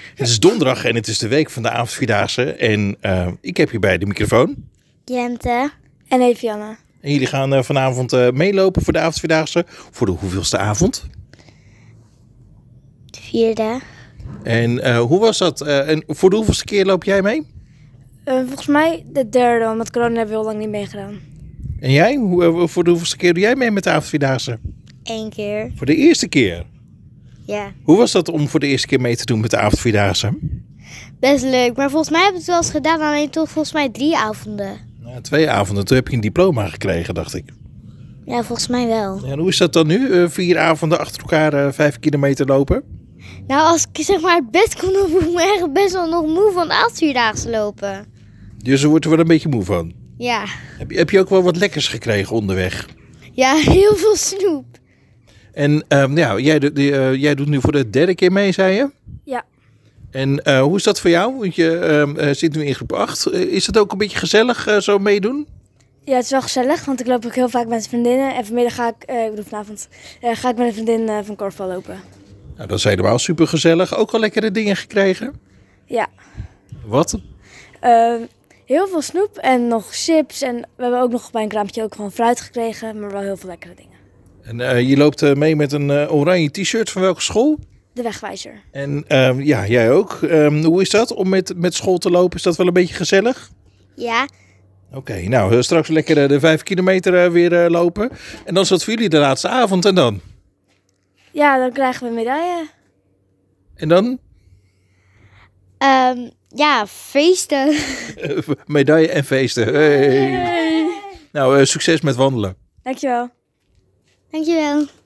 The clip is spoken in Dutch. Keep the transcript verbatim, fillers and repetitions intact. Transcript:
Het is donderdag en het is de week van de avondvierdaagse. En uh, ik heb hier bij de microfoon Jente en Evianne. En jullie gaan uh, vanavond uh, meelopen voor de avondvierdaagse. Voor de hoeveelste avond? De vierde. En uh, hoe was dat? Uh, en voor de hoeveelste keer loop jij mee? Uh, volgens mij de derde, want met corona hebben we heel lang niet meegedaan. En jij? Hoe, uh, voor de hoeveelste keer doe jij mee met de avondvierdaagse? Eén keer. Voor de eerste keer? Ja. Hoe was dat om voor de eerste keer mee te doen met de avondvierdaagse? Best leuk, maar volgens mij heb ik het wel eens gedaan, alleen toch volgens mij drie avonden. Nou, twee avonden, toen heb je een diploma gekregen, dacht ik. Ja, volgens mij wel. En hoe is dat dan nu? Uh, vier avonden achter elkaar uh, vijf kilometer lopen? Nou, als ik zeg maar het best kon, dan voel ik me echt best wel nog moe van de avondvierdaagse lopen. Dus er wordt er wel een beetje moe van? Ja. Heb je, heb je ook wel wat lekkers gekregen onderweg? Ja, heel veel snoep. En uh, ja, jij, uh, jij doet nu voor de derde keer mee, zei je? Ja. En uh, hoe is dat voor jou? Want je uh, zit nu in groep acht. Uh, is het ook een beetje gezellig uh, zo meedoen? Ja, het is wel gezellig, want ik loop ook heel vaak met vriendinnen. En vanmiddag ga ik, uh, ik bedoel vanavond, uh, ga ik met een vriendin uh, van korfbal lopen. Nou, dat is helemaal super gezellig. Ook al lekkere dingen gekregen? Ja. Wat? Uh, heel veel snoep en nog chips. En we hebben ook nog bij een kraampje ook gewoon fruit gekregen, maar wel heel veel lekkere dingen. En uh, je loopt uh, mee met een uh, oranje t-shirt van welke school? De Wegwijzer. En uh, ja, jij ook. Um, hoe is dat om met, met school te lopen? Is dat wel een beetje gezellig? Ja. Oké, okay, nou uh, straks lekker uh, de vijf kilometer uh, weer uh, lopen. En dan is dat voor jullie de laatste avond en dan? Ja, dan krijgen we een medaille. En dan? Um, ja, feesten. Medaille en feesten. Hey. Hey. Nou, uh, succes met wandelen. Dankjewel. Dankjewel.